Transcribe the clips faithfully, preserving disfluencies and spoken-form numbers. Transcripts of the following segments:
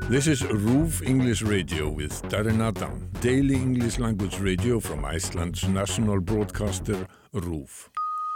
This is RÚV English Radio with Darren Adam, daily English language radio from Iceland's national broadcaster, RÚV.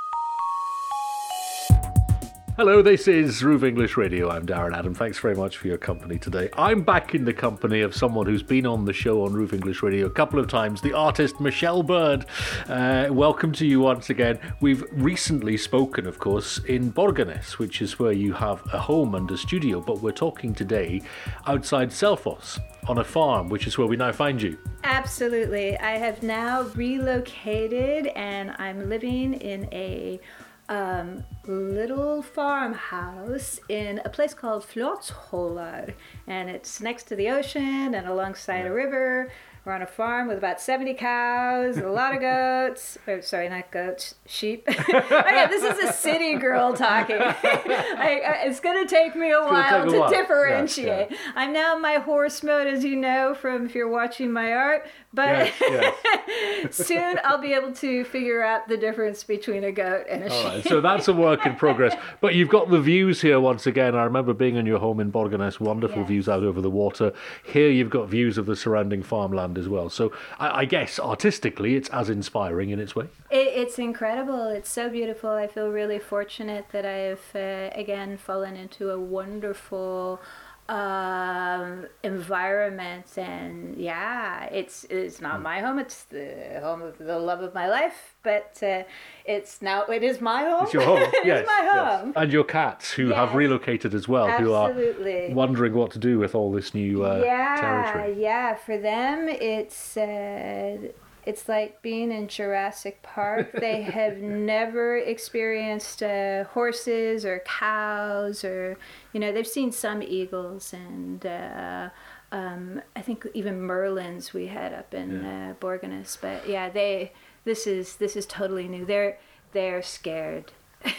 Hello, this is RÚV English Radio. I'm Darren Adam. Thanks very much for your company today. I'm back in the company of someone who's been on the show on RÚV English Radio a couple of times, the artist Michelle Bird. Uh, welcome to you once again. We've recently spoken, of course, in Borgarnes, which is where you have a home and a studio, but we're talking today outside Selfoss on a farm, which is where we now find you. Absolutely. I have now relocated and I'm living in a Um, little farmhouse in a place called Fljótsholar, and it's next to the ocean and alongside a river. We're on a farm with about seventy cows, a lot of goats. Oh, sorry, not goats, sheep. Okay, this is a city girl talking. I, I, it's going to take me a it's while a to while. differentiate. Yeah, yeah. I'm now in my horse mode, as you know, from if you're watching my art. But yes, yes. soon I'll be able to figure out the difference between a goat and a All sheep. right, so that's a work in progress. But you've got the views here once again. I remember being in your home in Borgarnes, wonderful Yes. views out over the water. Here you've got views of the surrounding farmland as well. So I, I guess artistically it's as inspiring in its way. It, it's incredible. It's so beautiful. I feel really fortunate that I've, uh, again, fallen into a wonderful um environment, and yeah, it's it's not my home, it's the home of the love of my life, but uh, it's now it is my home. It's your home. It Yes, is my yes. home. And your cats who have Yes. relocated as well, Absolutely. who are wondering what to do with all this new uh, yeah territory. yeah for them it's uh It's like being in Jurassic Park. They have never experienced uh, horses or cows, or, you know, they've seen some eagles and uh, um, I think even merlins we had up in Yeah. uh, Borgarnes. But yeah, they this is this is totally new. They're they're scared.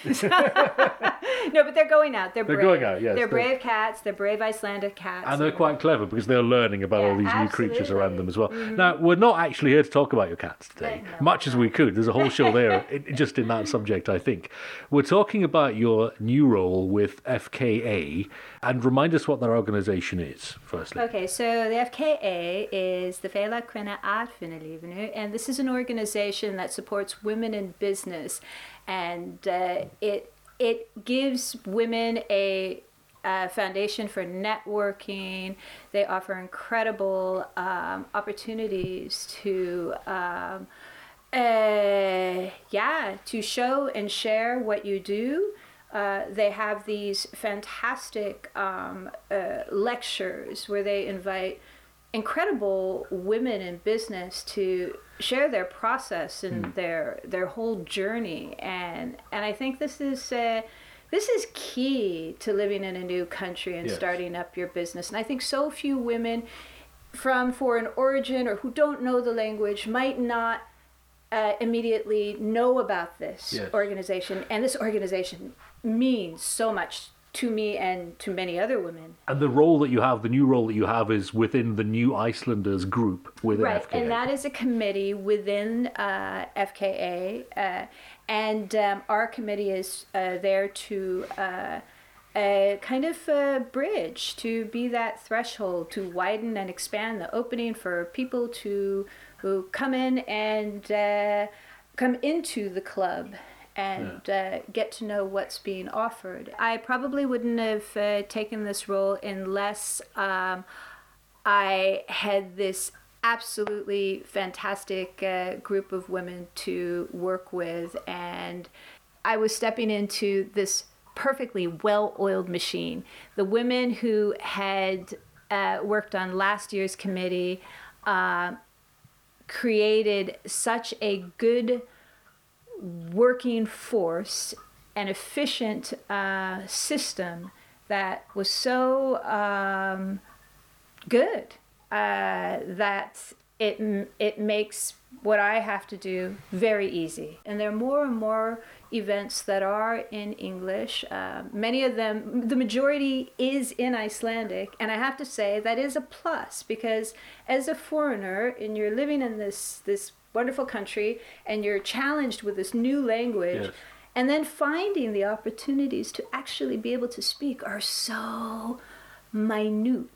No, but they're going out. They're, They're brave. going out, yes. They're They're- brave cats. They're brave Icelandic cats. And they're quite clever because they're learning about Yeah, all these new creatures absolutely. around them as well. Mhm. Now, we're not actually here to talk about your cats today, No, much as we could. There's a whole show there i- just in that subject, I think. We're talking about your new role with F K A, and remind us what that organisation is, firstly. Okay, so the F K A is the Félag Kvenna Atvinnulífinu, and this is an organization that supports women in business, and uh, it it gives women a uh, foundation for networking. They offer incredible um, opportunities to um, uh, yeah to show and share what you do. Uh, they have these fantastic um, uh, lectures where they invite incredible women in business to share their process and Mm. their their whole journey, and and I think this is uh, this is key to living in a new country and Yes. starting up your business. And I think so few women from foreign origin or who don't know the language might not uh, immediately know about this Yes. organization, and this organization means so much to me and to many other women. And the role that you have, the new role that you have, is within the New Icelanders group within Right, F K A. and that is a committee within uh, F K A, uh, and um, our committee is uh, there to uh, uh, kind of uh, bridge, to be that threshold, to widen and expand the opening for people to who come in and uh, come into the club and uh, get to know what's being offered. I probably wouldn't have uh, taken this role unless um, I had this absolutely fantastic uh, group of women to work with, and I was stepping into this perfectly well-oiled machine. The women who had uh, worked on last year's committee uh, created such a good working force, an efficient uh, system that was so um, good uh, that it it makes what I have to do very easy. And there are more and more events that are in English. Uh, many of them, the majority is in Icelandic, and I have to say that is a plus, because as a foreigner and you're living in this this wonderful country and you're challenged with this new language, Yes. and then finding the opportunities to actually be able to speak are so minute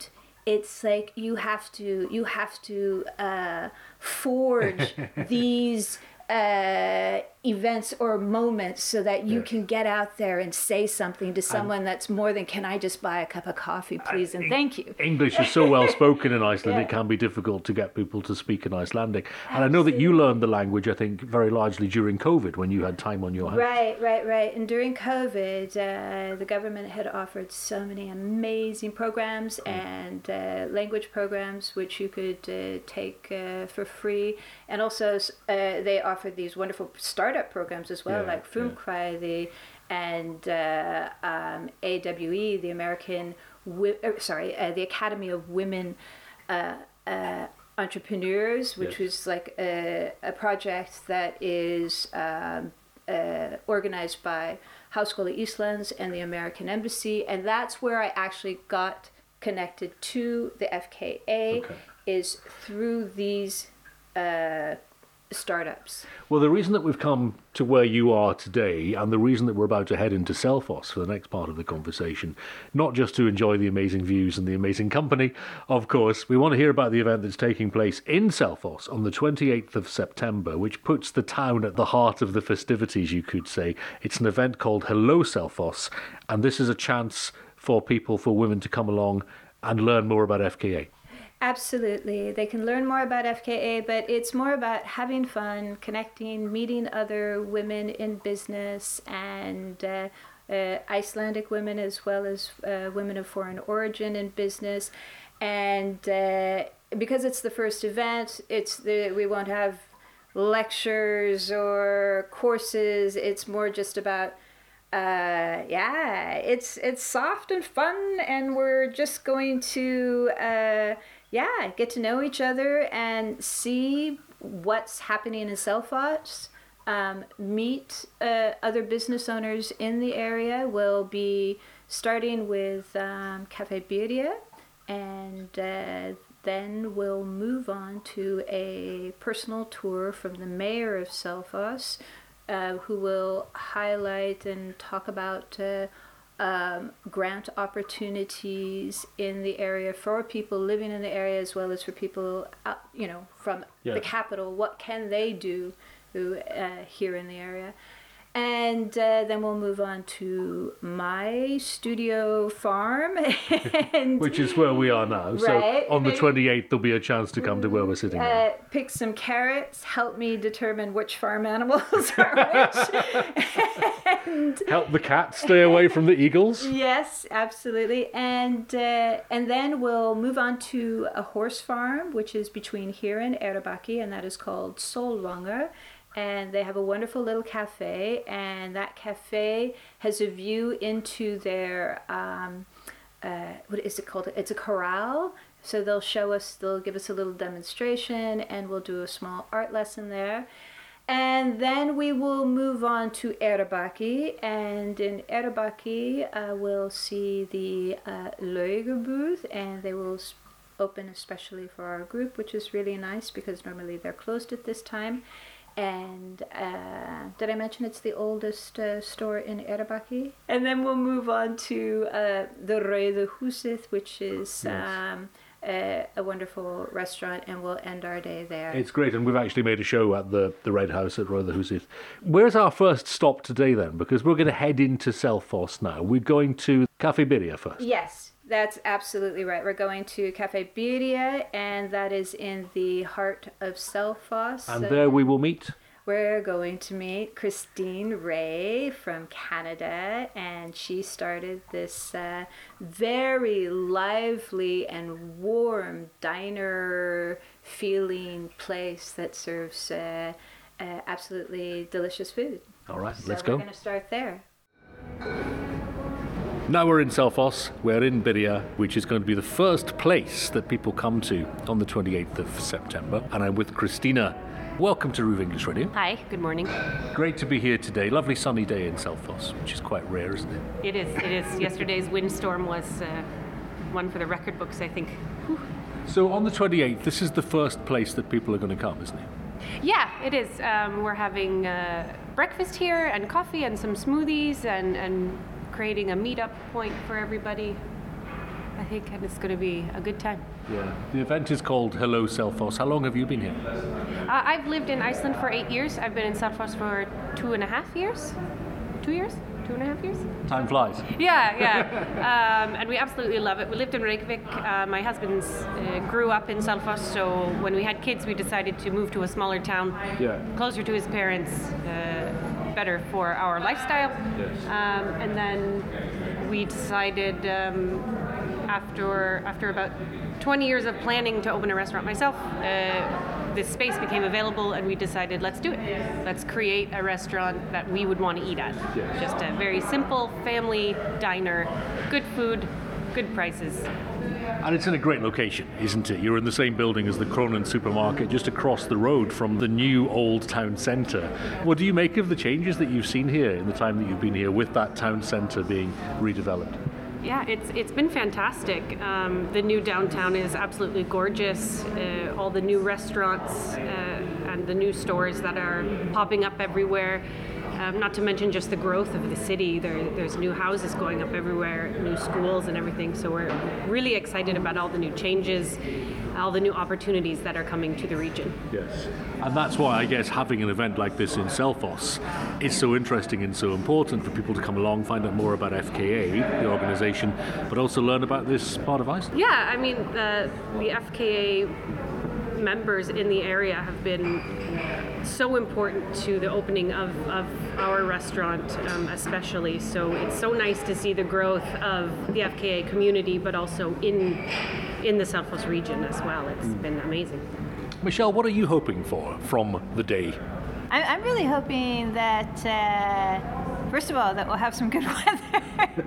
it's like you have to you have to uh, forge these uh, events or moments so that you Yes. can get out there and say something to someone that's more than, can I just buy a cup of coffee, please, and thank you. English is so well spoken in Iceland, Yeah. it can be difficult to get people to speak in Icelandic. And I know that you learned the language, I think, very largely during COVID when you had time on your hands. Right, right, right. And during COVID, uh, the government had offered so many amazing programs and uh, language programs which you could uh, take uh, for free. And also, uh, they offered these wonderful startup programs as well, Yeah, like Frumkrai, the and uh, um, A W E, the American, Wi- uh, sorry, uh, the Academy of Women uh, uh, Entrepreneurs, which Yes. was like a, a project that is um, uh, organized by Háskóli Íslands and the American Embassy, and that's where I actually got connected to the F K A, Okay. is through these uh, startups. Well, the reason that we've come to where you are today, and the reason that we're about to head into Selfoss for the next part of the conversation, not just to enjoy the amazing views and the amazing company, of course, we want to hear about the event that's taking place in Selfoss on the twenty-eighth of September, which puts the town at the heart of the festivities, you could say. It's an event called Hello Selfoss, and this is a chance for people, for women to come along and learn more about F K A. Absolutely. They can learn more about F K A, but it's more about having fun, connecting, meeting other women in business and uh, uh, Icelandic women as well as uh, women of foreign origin in business. And uh, because it's the first event, it's the, we won't have lectures or courses. It's more just about Uh, yeah, it's it's soft and fun, and we're just going to uh, yeah get to know each other and see what's happening in Selfoss. Um, meet uh, other business owners in the area. We'll be starting with um, Cafe Birja, and uh, then we'll move on to a personal tour from the mayor of Selfoss, Uh, who will highlight and talk about uh, um, grant opportunities in the area for people living in the area, as well as for people, out, you know, from Yeah. the capital. What can they do who, uh, here in the area? And uh, then we'll move on to my studio farm. and Which is where we are now. So Right. on the twenty-eighth, there'll be a chance to come to where we're sitting now. Uh, pick some carrots, help me determine which farm animals are which. and Help the cat stay away from the eagles. yes, absolutely. And uh, and then we'll move on to a horse farm, which is between here and Eyrarbakki, and that is called Solvangur. And they have a wonderful little cafe, and that cafe has a view into their um, uh, what is it called? It's a corral. So they'll show us, they'll give us a little demonstration, and we'll do a small art lesson there. And then we will move on to Eyrarbakki, and in Eyrarbakki uh, we'll see the uh, Laugebooth, and they will s- open especially for our group, which is really nice because normally they're closed at this time. And uh, did I mention it's the oldest uh, store in Eyrarbakki? And then we'll move on to uh, the Rauða Húsið, which is Yes. um, a, a wonderful restaurant, and we'll end our day there. It's great, and we've actually made a show at the, the Red House at Rauða Húsið. Where's our first stop today then? Because we're going to head into Selfoss now. We're going to Cafe Birja first. Yes, that's absolutely right. We're going to Cafe Birja, and that is in the heart of Selfoss. And there we will meet. We're going to meet Christine Ray from Canada, and she started this uh, very lively and warm diner feeling place that serves uh, uh, absolutely delicious food. All right, So let's we're go. going to start there. Now we're in Selfoss, we're in Birja, which is going to be the first place that people come to on the twenty-eighth of September. And I'm with Christina. Welcome to Ruve English Radio. Hi, good morning. Great to be here today. Lovely sunny day in Selfoss, which is quite rare, isn't it? It is, it is. Yesterday's windstorm was uh, one for the record books, I think. So on the twenty-eighth, this is the first place that people are going to come, isn't it? Yeah, it is. Um, we're having uh, breakfast here and coffee and some smoothies and, and creating a meetup point for everybody. I think, and it's going to be a good time. Yeah. The event is called Hello Selfoss. How long have you been here? Uh, I've lived in Iceland for eight years. I've been in Selfoss for two and a half years. Two years? Two and a half years? Time flies. Yeah, yeah. um, and we absolutely love it. We lived in Reykjavik. Uh, my husband uh, grew up in Selfoss, so when we had kids, we decided to move to a smaller town, Yeah. closer to his parents, uh, better for our lifestyle. Yes. Um, and then we decided um, after after about twenty years of planning to open a restaurant myself, uh, this space became available, and we decided, let's do it. Let's create a restaurant that we would want to eat at. Yes. Just a very simple family diner, good food, good prices. And it's in a great location, isn't it? You're in the same building as the Kronan supermarket, just across the road from the new old town centre. What do you make of the changes that you've seen here in the time that you've been here with that town centre being redeveloped? Yeah, it's it's been fantastic. Um, the new downtown is absolutely gorgeous. Uh, all the new restaurants uh, and the new stores that are popping up everywhere. Um, not to mention just the growth of the city. There, there's new houses going up everywhere, new schools and everything. So we're really excited about all the new changes, all the new opportunities that are coming to the region. Yes. And that's why I guess having an event like this in Selfoss is so interesting and so important for people to come along, find out more about F K A, the organisation, but also learn about this part of Iceland. Yeah, I mean, uh, the F K A members in the area have been so important to the opening of, of our restaurant, um, especially. So it's so nice to see the growth of the F K A community, but also in in the Selfoss region as well. It's mm. been amazing. Michelle, what are you hoping for from the day? I'm, I'm really hoping that, uh, first of all, that we'll have some good weather.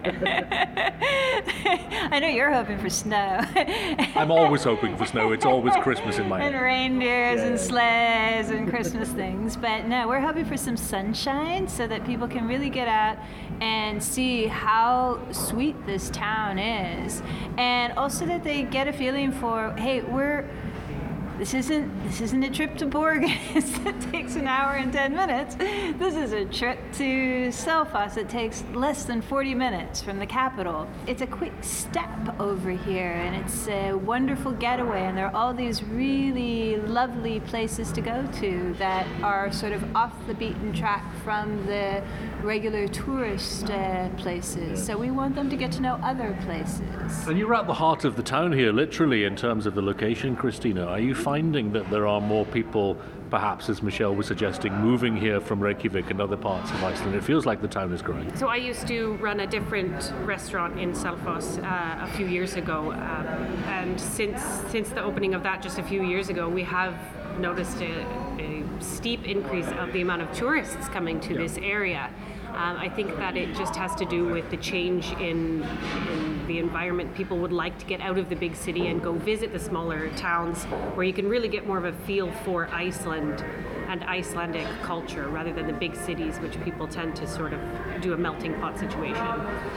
I know you're hoping for snow. I'm always hoping for snow. It's always Christmas in my and head. reindeers yeah. and sleighs and Christmas things. But no, we're hoping for some sunshine so that people can really get out and see how sweet this town is. And also that they get a feeling for, hey, we're This isn't this isn't a trip to Borges that takes an hour and ten minutes. This is a trip to Selfoss that takes less than forty minutes from the capital. It's a quick step over here, and it's a wonderful getaway, and there are all these really lovely places to go to that are sort of off the beaten track from the regular tourist uh, places. So we want them to get to know other places. And you're at the heart of the town here, literally, in terms of the location, Christina. Are you finding that there are more people, perhaps, as Michelle was suggesting, moving here from Reykjavik and other parts of Iceland? It feels like the town is growing. So I used to run a different restaurant in Selfoss uh, a few years ago, um, and since since the opening of that just a few years ago, we have noticed a, a steep increase of the amount of tourists coming to yeah. this area. Um, I think that it just has to do with the change in, in the environment. People would like to get out of the big city and go visit the smaller towns where you can really get more of a feel for Iceland and Icelandic culture rather than the big cities, which people tend to sort of do a melting pot situation.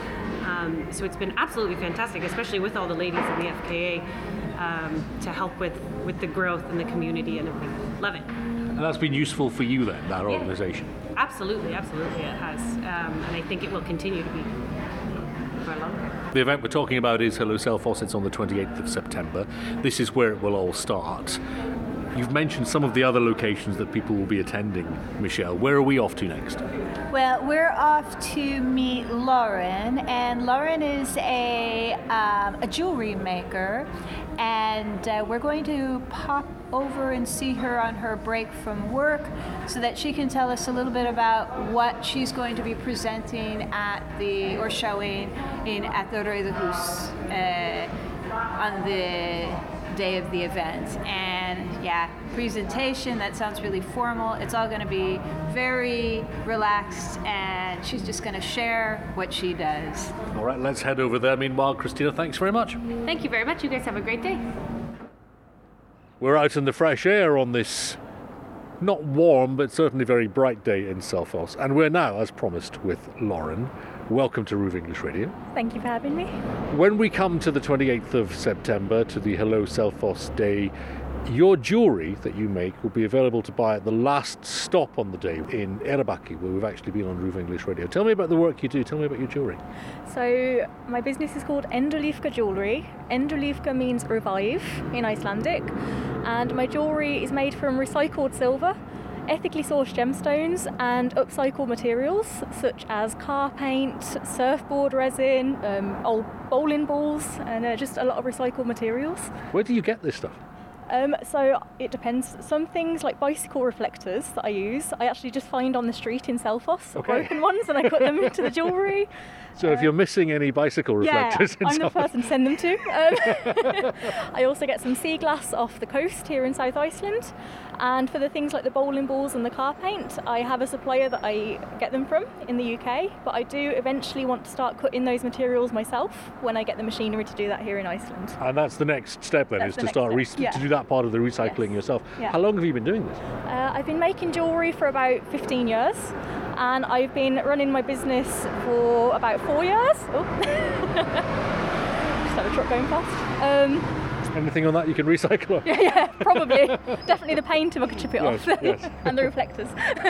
Um, so it's been absolutely fantastic, especially with all the ladies in the F K A, um, to help with, with the growth in the community and everything. Love it. And that's been useful for you then, that organisation? Yeah. Absolutely, absolutely it has. Um, and I think it will continue to be for longer. The event we're talking about is Hello Selfoss. It's on the twenty-eighth of September. This is where it will all start. You've mentioned some of the other locations that people will be attending, Michelle. Where are we off to next? Well, we're off to meet Lauren, and Lauren is a, um, a jewelry maker, and uh, we're going to pop over and see her on her break from work so that she can tell us a little bit about what she's going to be presenting at the, or showing in at the Rauða Hús uh, on the day of the event. And yeah, presentation, that sounds really formal. It's all going to be very relaxed, and she's just going to share what she does. All right, let's head over there. Meanwhile, Christina, thanks very much. Thank you very much. You guys have a great day. We're out in the fresh air on this not warm but certainly very bright day in Selfoss, and we're now, as promised, with Lauren. Welcome to Ruve English Radio. Thank you for having me. When we come to the twenty-eighth of September, to the Hello Selfoss Day, Your jewellery that you make will be available to buy at the last stop on the day in Erebaki, where we've actually been on Ruve English Radio. Tell me about the work you do. Tell me about your jewellery. So my business is called Endurlífka Jewellery. Endurlífka means revive in Icelandic, and my jewellery is made from recycled silver, ethically sourced gemstones and upcycled materials such as car paint, surfboard resin, um, old bowling balls, and uh, just a lot of recycled materials. Where do you get this stuff? Um, so it depends. Some things like bicycle reflectors that I use, I actually just find on the street in Selfoss, Okay. broken ones, and I put them into the jewellery. So if you're missing any bicycle reflectors, Yeah, in I'm the South- person to send them to. Um, I also get some sea glass off the coast here in South Iceland. And for the things like the bowling balls and the car paint, I have a supplier that I get them from in the U K, but I do eventually want to start cutting those materials myself when I get the machinery to do that here in Iceland. And that's the next step then, That's is the to next start re- step, yeah. to do that part of the recycling Yes. yourself. Yeah. How long have you been doing this? Uh, I've been making jewellery for about fifteen years, and I've been running my business for about four years. Oh. Just had a truck going past. Um, Anything on that you can recycle? yeah, yeah, probably. Definitely the paint if I could chip it Yes, off. yes. And the reflectors.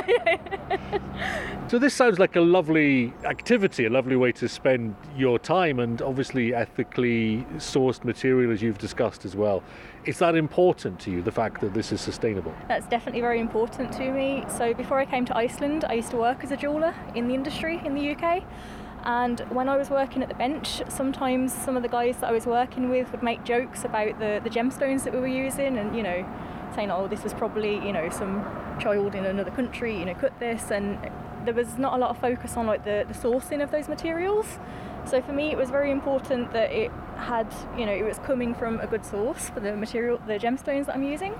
So this sounds like a lovely activity, a lovely way to spend your time, and obviously ethically sourced material, as you've discussed as well. Is that important to you, the fact that this is sustainable? That's definitely very important to me. So before I came to Iceland, I used to work as a jeweller in the industry in the U K. And when I was working at the bench, sometimes some of the guys that I was working with would make jokes about the, the gemstones that we were using, and, you know, saying, oh, this was probably, you know, some child in another country, you know, cut this. And there was not a lot of focus on like the, the sourcing of those materials. So for me, it was very important that it had, you know, it was coming from a good source for the material, the gemstones that I'm using.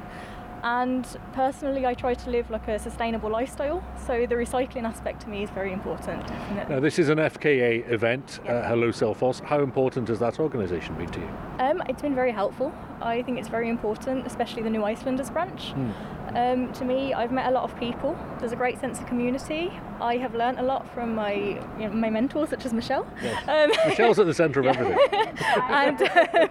And personally, I try to live like a sustainable lifestyle, so the recycling aspect to me is very important, definitely. Now, this is an F K A event, Yeah. uh, Hello Selfoss. How important has that organisation been to you? Um, it's been very helpful. I think it's very important, especially the New Icelanders branch. Hmm. Um, to me, I've met a lot of people. There's a great sense of community. I have learnt a lot from my you know, my mentors, such as Michelle. Yes. Um, Michelle's at the centre of everything. and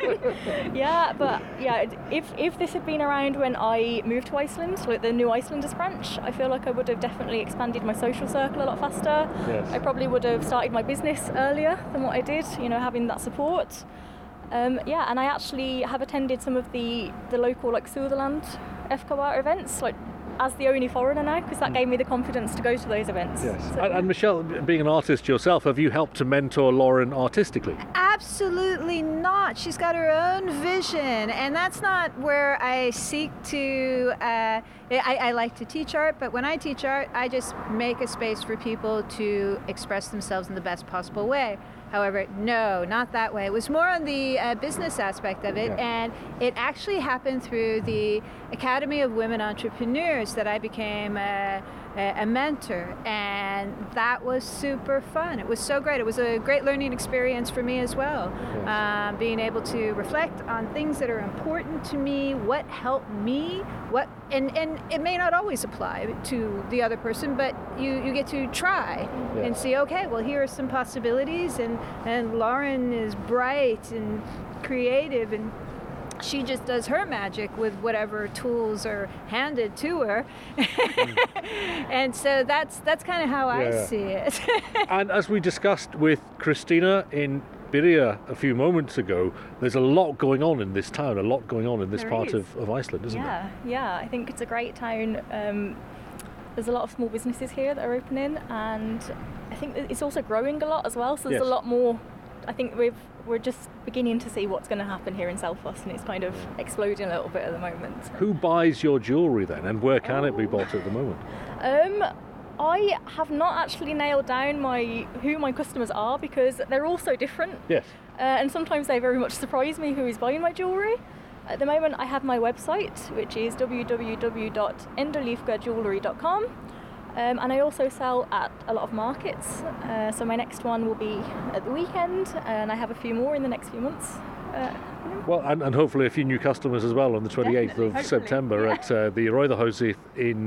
um, yeah, but yeah, if if this had been around when I moved to Iceland, like the New Icelanders branch, I feel like I would have definitely expanded my social circle a lot faster. Yes. I probably would have started my business earlier than what I did, you know, having that support. Um, yeah, and I actually have attended some of the, the local like Sutherland F K A events, like as the only foreigner now, because that gave me the confidence to go to those events. Yes. So, And, and Michelle, being an artist yourself, have you helped to mentor Lauren artistically? Absolutely not. She's got her own vision, and that's not where I seek to. Uh, I, I like to teach art, but when I teach art, I just make a space for people to express themselves in the best possible way. However, no, not that way. It was more on the uh, business aspect of it, Yeah. and it actually happened through the Academy of Women Entrepreneurs that I became a, a, a mentor, and that was super fun. It was so great. It was a great learning experience for me as well. Yes. Um, being able to reflect on things that are important to me, what helped me, what, and, and it may not always apply to the other person, but you, you get to try Yeah. and see, okay, well, here are some possibilities, and, and Lauren is bright and creative, and she just does her magic with whatever tools are handed to her. And so that's that's kind of how Yeah. I see it. And as we discussed with Christina in Byrja a few moments ago, there's a lot going on in this town, a lot going on in this There part is. of, of Iceland, isn't yeah, yeah, I think it's a great town. Um, there's a lot of small businesses here that are opening, and I think that it's also growing a lot as well. So there's Yes. a lot more. I think we've we're just beginning to see what's going to happen here in Selfoss, and it's kind of exploding a little bit at the moment. it? Who buys your jewellery then, and where can it be bought at the moment? Um, I have not actually nailed down my who my customers are, because they're all so different. Yes. Uh, and sometimes they very much surprise me who is buying my jewellery. At the moment, I have my website, which is w w w dot endurlifka jewellery dot com, um, and I also sell at a lot of markets. Uh, so my next one will be at the weekend, and I have a few more in the next few months. Uh, Well, and, and hopefully a few new customers as well on the twenty-eighth Definitely, of hopefully, September yeah. at uh, the Rauðahúsið in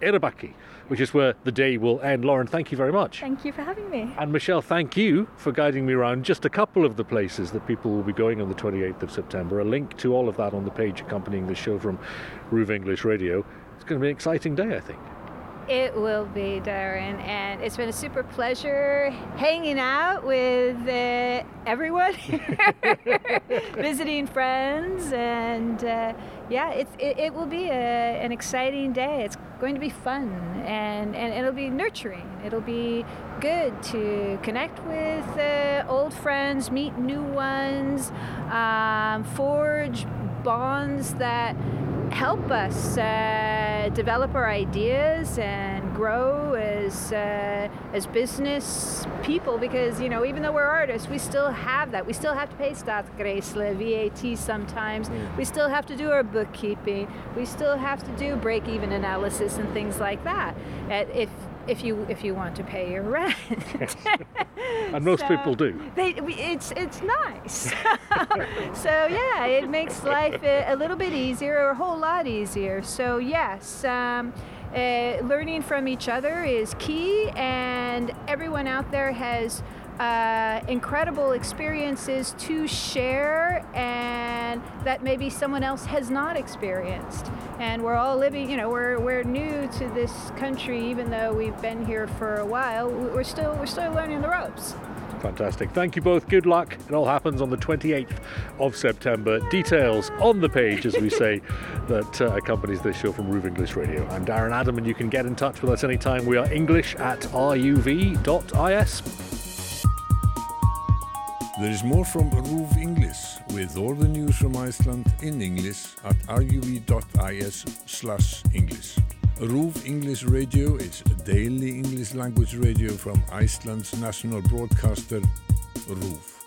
Erebaki, which is where the day will end. Lauren, thank you very much. Thank you for having me. And Michelle, thank you for guiding me around just a couple of the places that people will be going on the twenty-eighth of September. A link to all of that on the page accompanying the show from Ruve English Radio. It's going to be an exciting day, I think. It will be, Darren, and it's been a super pleasure hanging out with uh, everyone, visiting friends, and uh, yeah, it's, it, it will be a, an exciting day. It's going to be fun, and, and it'll be nurturing. It'll be good to connect with uh, old friends, meet new ones, um, forge bonds that help us uh, develop our ideas and grow as uh, as business people, because you know, even though we're artists, we still have that. We still have to pay Statsgräsle, V A T sometimes. Mm. We still have to do our bookkeeping. We still have to do break-even analysis and things like that. Uh, if if you if you want to pay your rent. And most so people do. They, it's it's nice. So yeah, it makes life a, a little bit easier, or a whole lot easier. So yes, um, uh, learning from each other is key, and everyone out there has uh, incredible experiences to share, and that maybe someone else has not experienced. And we're all living, you know, we're we're new to this country, even though we've been here for a while. We're still we're still learning the ropes. Fantastic. Thank you both. Good luck. It all happens on the twenty-eighth of September. Details on the page, as we say, that uh, accompanies this show from Ruve English Radio. I'm Darren Adam, and you can get in touch with us anytime. We are English at ruv dot is. There is more from Ruve English, with all the news from Iceland in English at ruv dot is slash English. Ruve English Radio is a daily English language radio from Iceland's national broadcaster, RÚV.